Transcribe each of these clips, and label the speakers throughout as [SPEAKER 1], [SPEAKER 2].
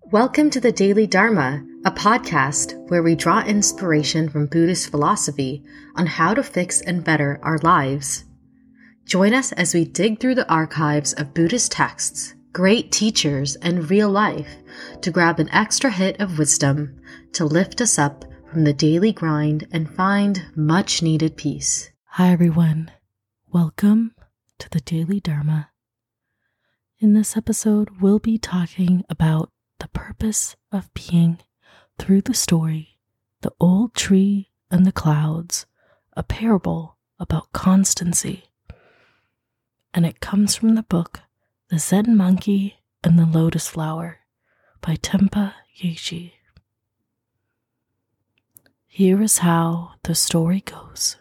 [SPEAKER 1] Welcome to the Daily Dharma, a podcast where we draw inspiration from Buddhist philosophy on how to fix and better our lives. Join us as we dig through the archives of Buddhist texts, great teachers, and real life to grab an extra hit of wisdom to lift us up from the daily grind and find much-needed peace.
[SPEAKER 2] Hi everyone, welcome to the Daily Dharma. In this episode, we'll be talking about the purpose of being through the story, The Old Tree and the Clouds, a parable about constancy. And it comes from the book, The Zen Monkey and the Lotus Flower by Tenpa Gyatso. Here is how the story goes.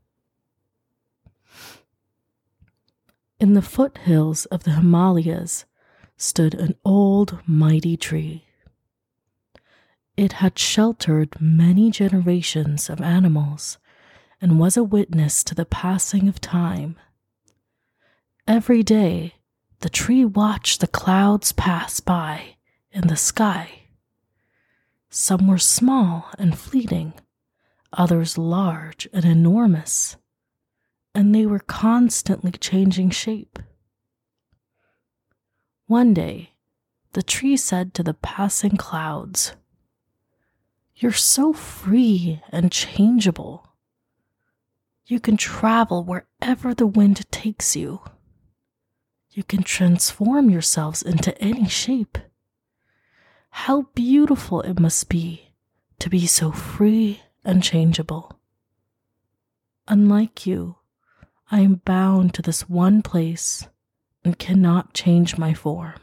[SPEAKER 2] In the foothills of the Himalayas stood an old, mighty tree. It had sheltered many generations of animals and was a witness to the passing of time. Every day, the tree watched the clouds pass by in the sky. Some were small and fleeting, others large and enormous, and they were constantly changing shape. One day, the tree said to the passing clouds, "You're so free and changeable. You can travel wherever the wind takes you. You can transform yourselves into any shape. How beautiful it must be to be so free and changeable. Unlike you, I am bound to this one place and cannot change my form."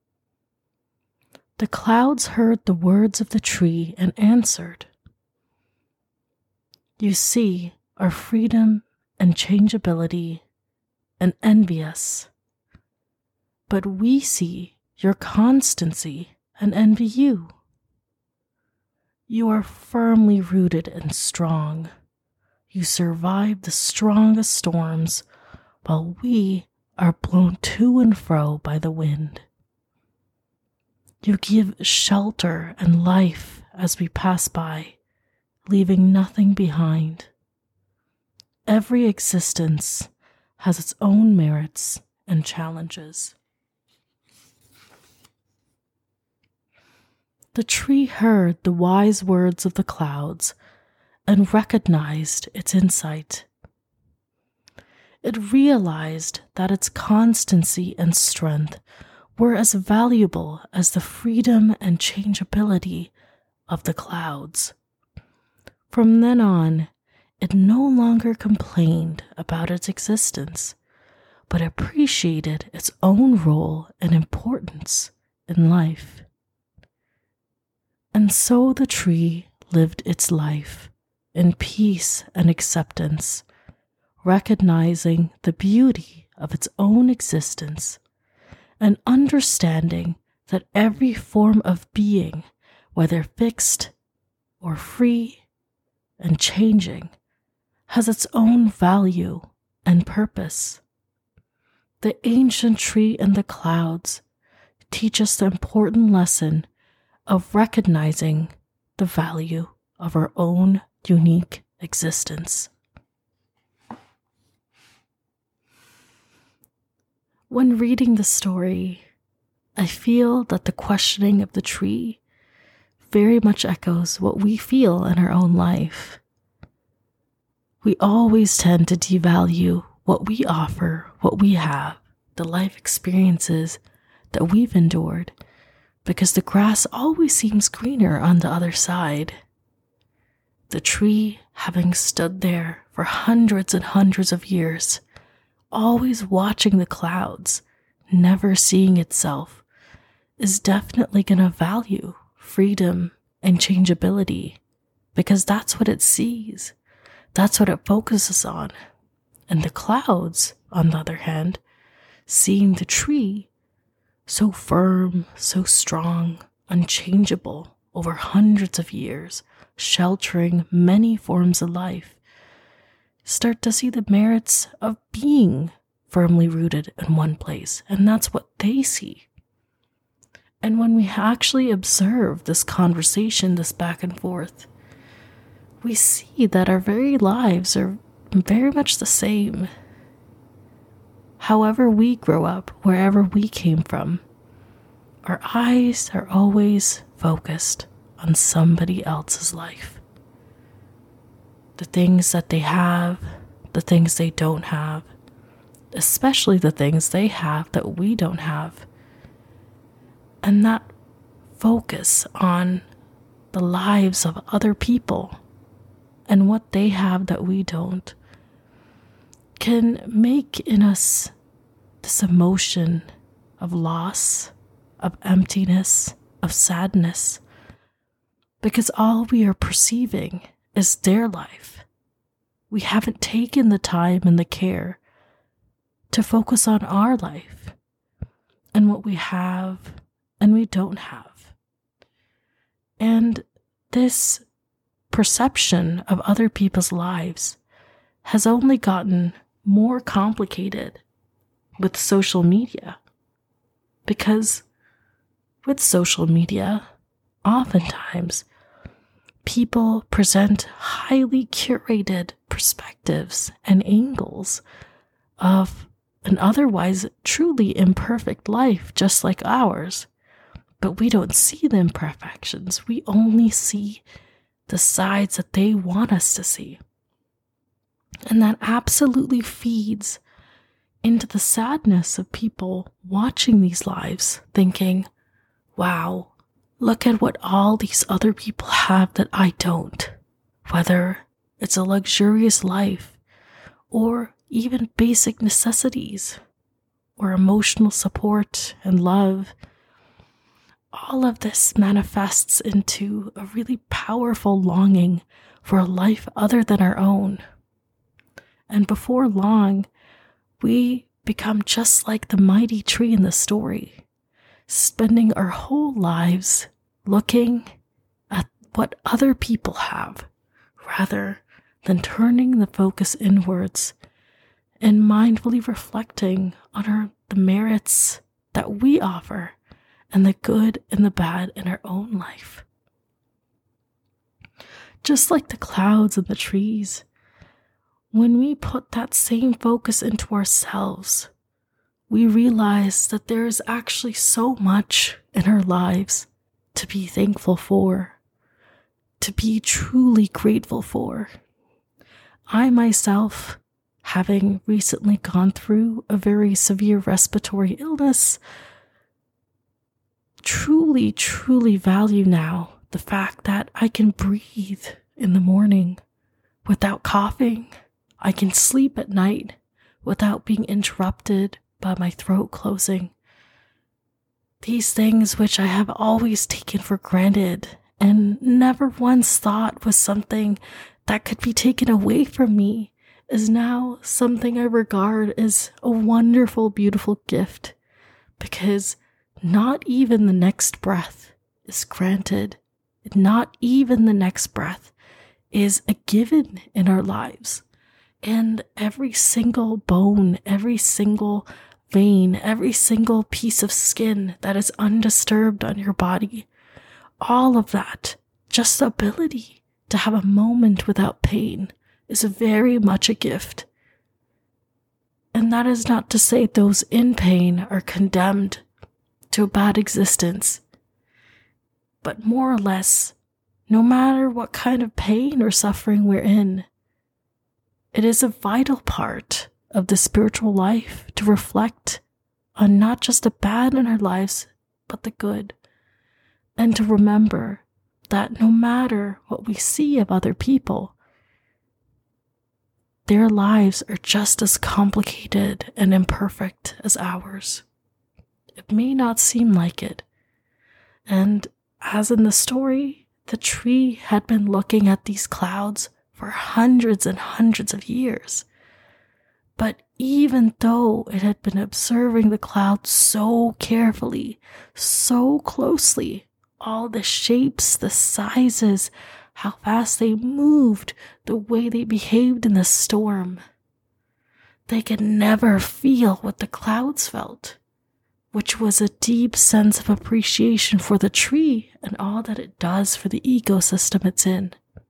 [SPEAKER 2] The clouds heard the words of the tree and answered, "You see our freedom and changeability and envy us, but we see your constancy and envy you. You are firmly rooted and strong. You survive the strongest storms, while we are blown to and fro by the wind. You give shelter and life as we pass by, leaving nothing behind. Every existence has its own merits and challenges." The tree heard the wise words of the clouds and recognized its insight. It realized that its constancy and strength were as valuable as the freedom and changeability of the clouds. From then on, it no longer complained about its existence, but appreciated its own role and importance in life. And so the tree lived its life in peace and acceptance, recognizing the beauty of its own existence and understanding that every form of being, whether fixed or free and changing, has its own value and purpose. The ancient tree and the clouds teach us the important lesson of recognizing the value of our own unique existence. When reading the story, I feel that the questioning of the tree very much echoes what we feel in our own life. We always tend to devalue what we offer, what we have, the life experiences that we've endured, because the grass always seems greener on the other side. The tree, having stood there for hundreds and hundreds of years, always watching the clouds, never seeing itself, is definitely going to value freedom and changeability, because that's what it sees. That's what it focuses on. And the clouds, on the other hand, seeing the tree so firm, so strong, unchangeable over hundreds of years, sheltering many forms of life, start to see the merits of being firmly rooted in one place, and that's what they see. And when we actually observe this conversation, this back and forth, we see that our very lives are very much the same. However we grow up, wherever we came from, our eyes are always focused on somebody else's life. The things that they have, the things they don't have, especially the things they have that we don't have. And that focus on the lives of other people and what they have that we don't can make in us this emotion of loss, of emptiness, of sadness, because all we are perceiving is their life. We haven't taken the time and the care to focus on our life and what we have and we don't have. And this perception of other people's lives has only gotten more complicated with social media, because with social media, oftentimes people present highly curated perspectives and angles of an otherwise truly imperfect life just like ours. But we don't see the imperfections. We only see the sides that they want us to see. And that absolutely feeds into the sadness of people watching these lives, thinking, wow, look at what all these other people have that I don't. Whether it's a luxurious life, or even basic necessities, or emotional support and love. All of this manifests into a really powerful longing for a life other than our own. And before long, we become just like the mighty tree in the story, spending our whole lives looking at what other people have, rather than turning the focus inwards and mindfully reflecting on the merits that we offer and the good and the bad in our own life. Just like the clouds and the trees, when we put that same focus into ourselves, we realize that there is actually so much in our lives to be thankful for, to be truly grateful for. I myself, having recently gone through a very severe respiratory illness, truly, truly value now the fact that I can breathe in the morning without coughing. I can sleep at night without being interrupted by my throat closing. These things which I have always taken for granted and never once thought was something that could be taken away from me is now something I regard as a wonderful, beautiful gift, because not even the next breath is granted. Not even the next breath is a given in our lives. And every single bone, every single vein, every single piece of skin that is undisturbed on your body, all of that, just the ability to have a moment without pain, is very much a gift. And that is not to say those in pain are condemned to a bad existence, but more or less, no matter what kind of pain or suffering we're in, it is a vital part of the spiritual life to reflect on not just the bad in our lives, but the good. And to remember that no matter what we see of other people, their lives are just as complicated and imperfect as ours. It may not seem like it. And as in the story, the tree had been looking at these clouds for hundreds and hundreds of years. But even though it had been observing the clouds so carefully, so closely, all the shapes, the sizes, how fast they moved, the way they behaved in the storm, they could never feel what the clouds felt. which was a deep sense of appreciation for the tree and all that it does for the ecosystem it's in.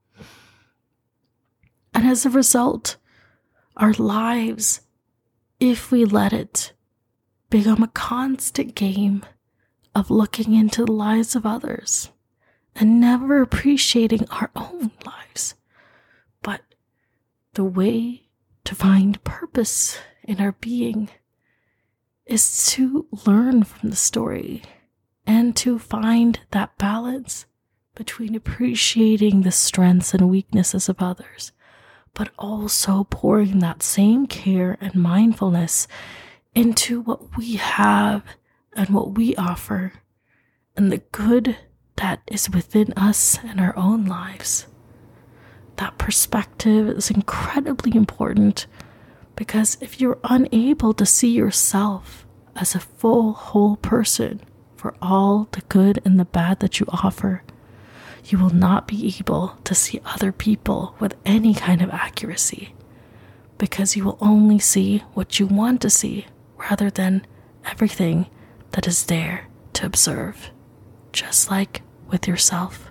[SPEAKER 2] And as a result, our lives, if we let it, become a constant game of looking into the lives of others and never appreciating our own lives. But the way to find purpose in our being is to learn from the story and to find that balance between appreciating the strengths and weaknesses of others, but also pouring that same care and mindfulness into what we have and what we offer and the good that is within us and our own lives. That perspective is incredibly important, because if you're unable to see yourself as a full, whole person for all the good and the bad that you offer, you will not be able to see other people with any kind of accuracy, because you will only see what you want to see rather than everything that is there to observe, just like with yourself.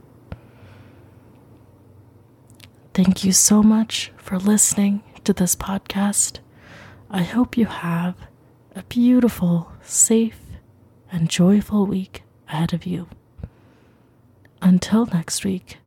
[SPEAKER 2] Thank you so much for listening to this podcast. I hope you have a beautiful, safe, and joyful week ahead of you. Until next week,